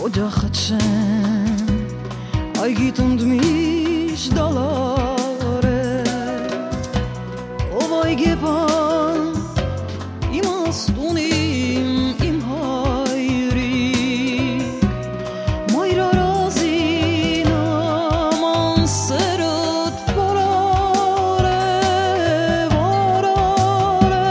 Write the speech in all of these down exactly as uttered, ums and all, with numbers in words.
Օջախչեն այգի տնդմիշ դալարը ով այգեպան իմաստունիմ իմ հայրիկ մայրարազին աման սերըտ վարար է վարար է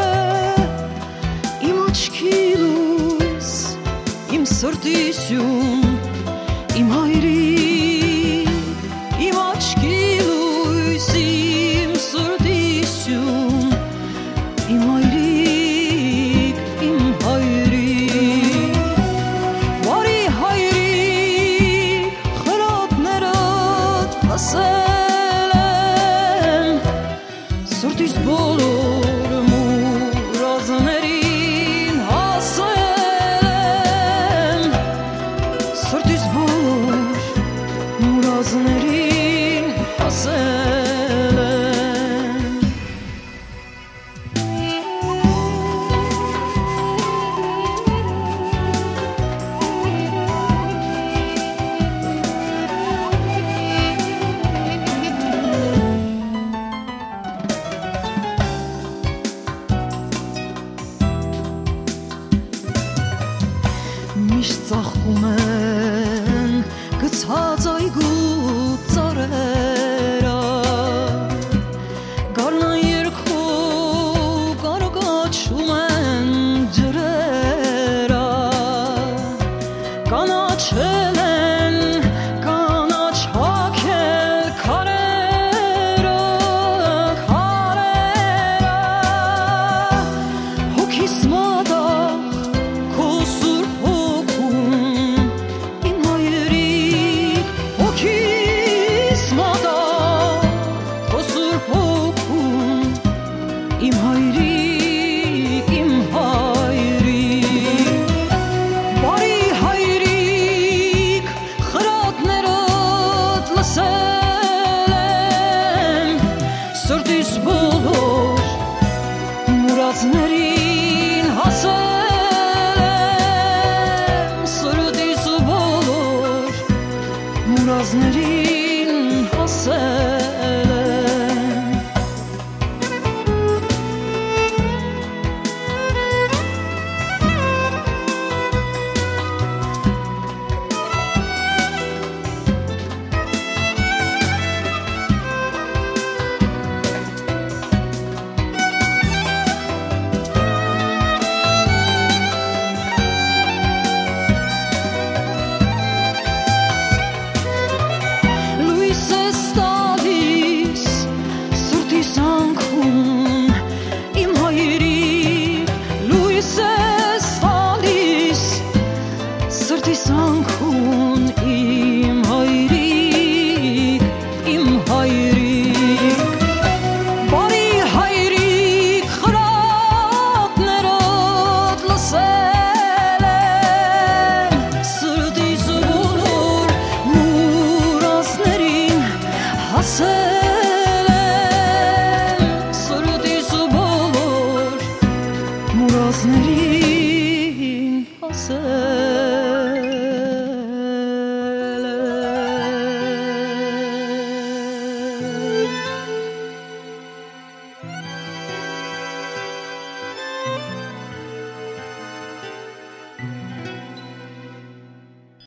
իմ աչքի լույս իմ սրտի սյուն իմ հայրիկ իմ աչքի լույս իմ սրտի սյուն իմ հայրիկ իմ հայրիկ վարի հայրիկ խրատներդ ասել եմ սրտիս բոլոր մուրազներին հասել եմ սրտիս բոլոր մուրազներին հասել եմ Միշտ ծաղկում են գցած այգու ծառերը գարնան երգով կարկաչում են ջրերը կանաչ է